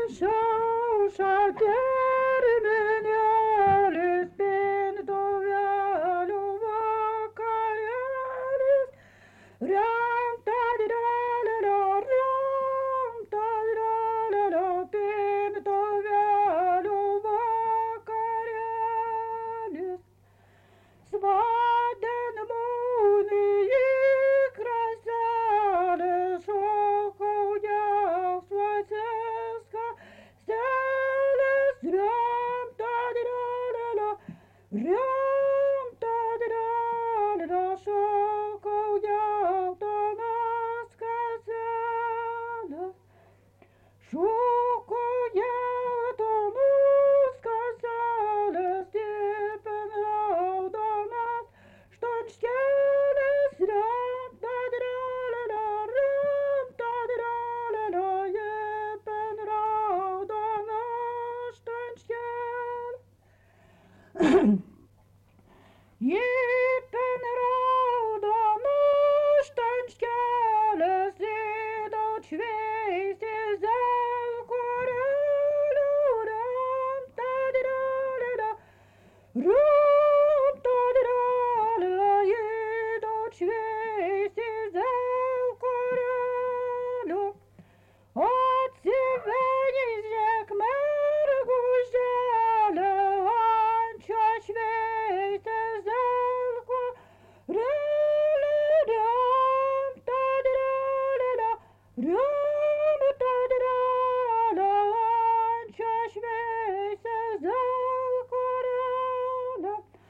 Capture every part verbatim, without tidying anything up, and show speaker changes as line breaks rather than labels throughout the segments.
Šauša terminėlis, spintų vėlių vakarėlis. Remta didelio, remta didelio, spintų vėlių vakarėlis. Svadinimui į kraselį šokau gelsvuose skąstelės. Remta didelio, remta didelio, šokau geltonas skaseles. Šokau geltonas skaseles, tipin raudonas štonškelis. Remta didelio, remta didelio, jipin raudonas štonškelis. Jipin raudonas štonškelis, įdaut šveisti zelkorelių. Remta didelio, remta didelio, įdaut šveisti zelkorelių. Atsivenis žiek mergužėlė, ant šio šveisti zelkorelį. Remta didelio, remta didelio, ant šio šveisti zelkorelį.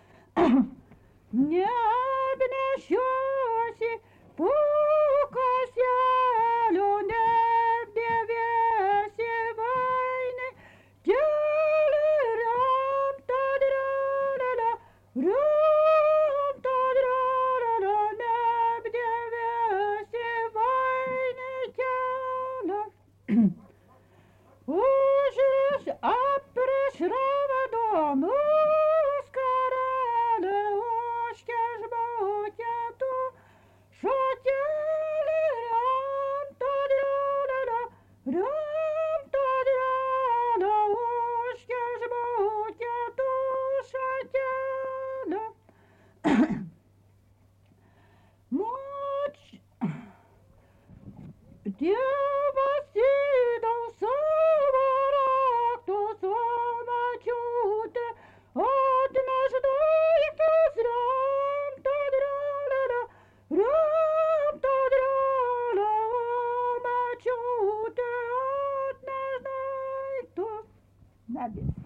Neapnešiosi po kaseliu, neapdėvėsi vainikėlį. Remta didelio, remta didelio, neapdėvėsi vainikėlį. Užriš apriš raudonus karelį, užkiš buketų šakelį. Remta didelio, remta didelio, užkiš buketų šakelį. Moč Dievas įdau savo raktus, o močiutė atneš daiktus. Remta didelio, remta didelio, o močiutė atneš daiktus. Nebės.